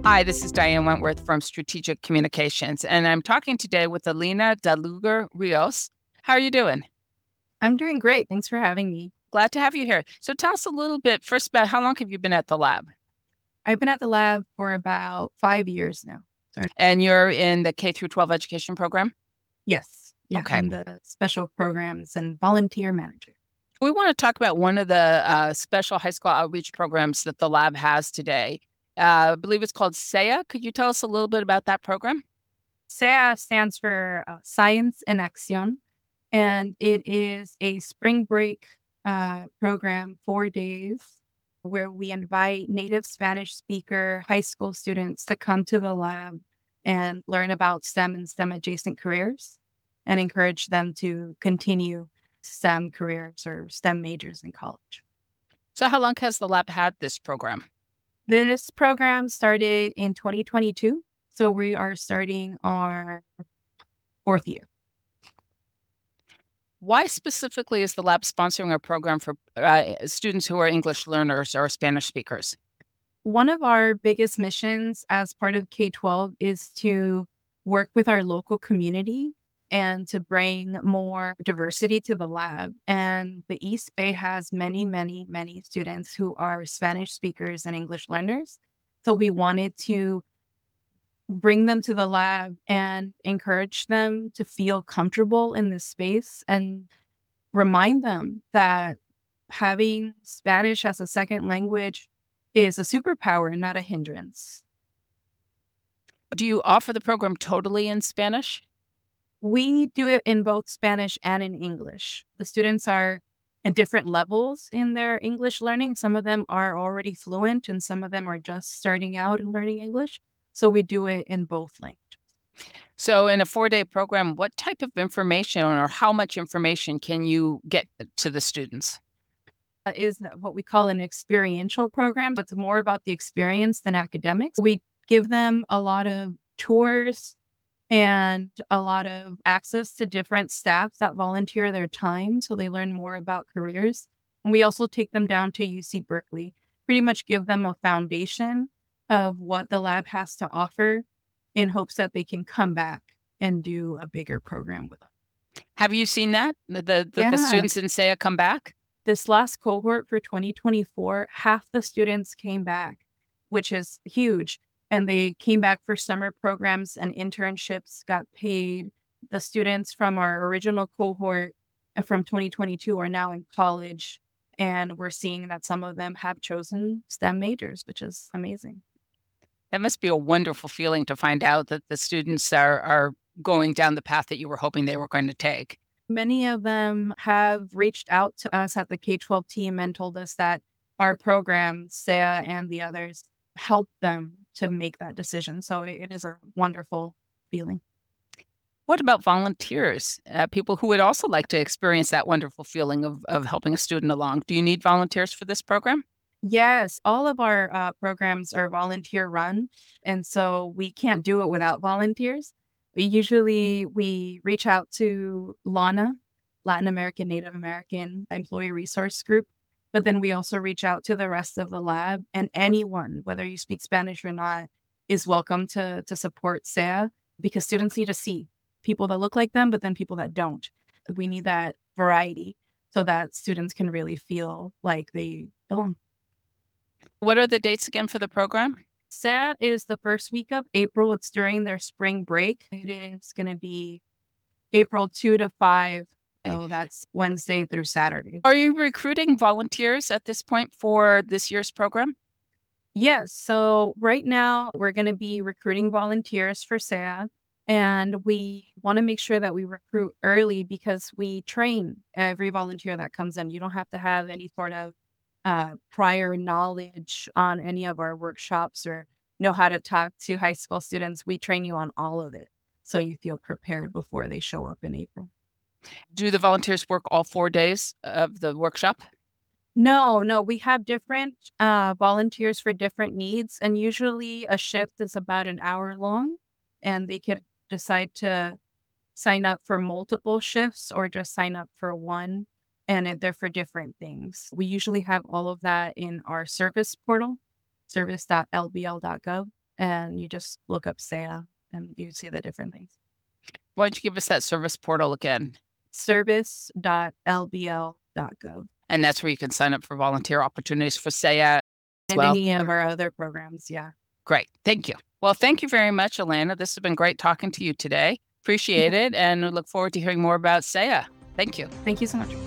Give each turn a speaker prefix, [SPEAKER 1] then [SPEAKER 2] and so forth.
[SPEAKER 1] Hi, this is Diane Wentworth from Strategic Communications, and I'm talking today with Alina Daluger Rios. How are you doing?
[SPEAKER 2] I'm doing great. Thanks for having me.
[SPEAKER 1] Glad to have you here. So tell us a little bit first about how long have you been at the lab?
[SPEAKER 2] I've been at the lab for about 5 years now. Sorry.
[SPEAKER 1] And you're in the K through 12 education program?
[SPEAKER 2] Yes. Yeah.
[SPEAKER 1] Okay.
[SPEAKER 2] I'm the special programs and volunteer manager.
[SPEAKER 1] We want to talk about one of the special high school outreach programs that the lab has today. I believe it's called SEA. Could you tell us a little bit about that program?
[SPEAKER 2] SEA stands for Science en Acción, and it is a spring break program, 4 days, where we invite native Spanish speaker high school students to come to the lab and learn about STEM and STEM adjacent careers and encourage them to continue STEM careers or STEM majors in college.
[SPEAKER 1] So how long has the lab had this program?
[SPEAKER 2] This program started in 2022. So we are starting our fourth year.
[SPEAKER 1] Why specifically is the lab sponsoring a program for students who are English learners or Spanish speakers?
[SPEAKER 2] One of our biggest missions as part of K-12 is to work with our local community and to bring more diversity to the lab. And the East Bay has many, many, many students who are Spanish speakers and English learners. So we wanted to bring them to the lab and encourage them to feel comfortable in this space and remind them that having Spanish as a second language is a superpower, not a hindrance.
[SPEAKER 1] Do you offer the program totally in Spanish?
[SPEAKER 2] We do it in both Spanish and in English. The students are at different levels in their English learning. Some of them are already fluent and some of them are just starting out in learning English. So we do it in both languages.
[SPEAKER 1] So in a 4-day program, what type of information or how much information can you get to the students?
[SPEAKER 2] Is what we call an experiential program, but it's more about the experience than academics. We give them a lot of tours and a lot of access to different staff that volunteer their time so they learn more about careers. And we also take them down to UC Berkeley, pretty much give them a foundation of what the lab has to offer in hopes that they can come back and do a bigger program with us.
[SPEAKER 1] Have you seen that? The
[SPEAKER 2] Yeah.
[SPEAKER 1] students in SEA come back?
[SPEAKER 2] This last cohort for 2024, half the students came back, which is huge. And they came back for summer programs and internships, got paid. The students from our original cohort from 2022 are now in college. And we're seeing that some of them have chosen STEM majors, which is amazing.
[SPEAKER 1] That must be a wonderful feeling to find out that the students are going down the path that you were hoping they were going to take.
[SPEAKER 2] Many of them have reached out to us at the K-12 team and told us that our program, SEA and the others, helped them to make that decision. So it is a wonderful feeling.
[SPEAKER 1] What about volunteers? People who would also like to experience that wonderful feeling of helping a student along. Do you need volunteers for this program?
[SPEAKER 2] Yes, all of our programs are volunteer run. And so we can't do it without volunteers. We reach out to LANA, Latin American Native American Employee Resource Group. But then we also reach out to the rest of the lab, and anyone, whether you speak Spanish or not, is welcome to support SEA because students need to see people that look like them, but then people that don't. We need that variety so that students can really feel like they belong.
[SPEAKER 1] What are the dates again for the program?
[SPEAKER 2] SEA is the first week of April. It's during their spring break. It is going to be April 2 to 5. So that's Wednesday through Saturday.
[SPEAKER 1] Are you recruiting volunteers at this point for this year's program?
[SPEAKER 2] Yes. So right now we're going to be recruiting volunteers for SEA, and we want to make sure that we recruit early because we train every volunteer that comes in. You don't have to have any sort of prior knowledge on any of our workshops or know how to talk to high school students. We train you on all of it so you feel prepared before they show up in April.
[SPEAKER 1] Do the volunteers work all 4 days of the workshop?
[SPEAKER 2] No, we have different volunteers for different needs. And usually a shift is about an hour long, and they could decide to sign up for multiple shifts or just sign up for one. And they're for different things. We usually have all of that in our service portal, service.lbl.gov. and you just look up SEA and you see the different things.
[SPEAKER 1] Why don't you give us that service portal again?
[SPEAKER 2] Service.lbl.gov.
[SPEAKER 1] And that's where you can sign up for volunteer opportunities for SEA as
[SPEAKER 2] And
[SPEAKER 1] well.
[SPEAKER 2] any of our other programs. Yeah.
[SPEAKER 1] Great. Thank you. Well, thank you very much, Elena. This has been great talking to you today. Appreciate it. And we look forward to hearing more about SEA. Thank you.
[SPEAKER 2] Thank you so much.